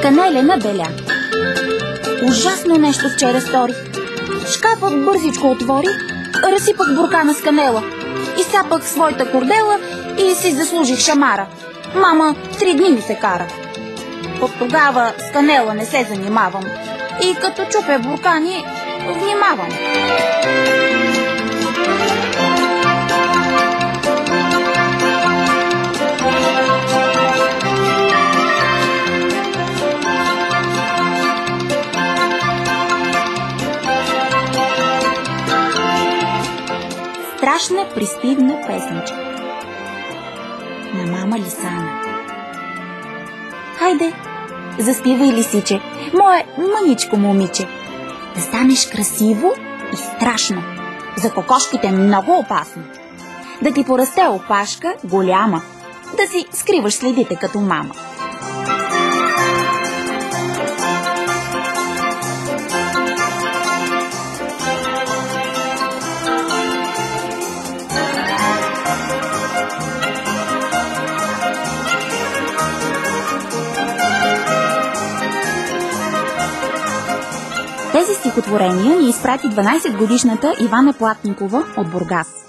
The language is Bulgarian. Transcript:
Сканелена беля. Ужасно нещо вчера сторих. Шкафът бързичко отвори, разсипах буркана с канела, изсапах своята кордела и си заслужих шамара. Мама 3 дни ми се кара. От тогава с канела не се занимавам и като чупя буркани, внимавам. Страшна приспивна песничка на мама Лисана. Хайде, заспивай, лисиче, мое мъничко момиче. Да станеш красиво и страшно, за кокошките много опасно. Да ти порасте опашка голяма, да си скриваш следите като мама. Тези стихотворения ни изпрати 12-годишната Ивана Платникова от Бургас.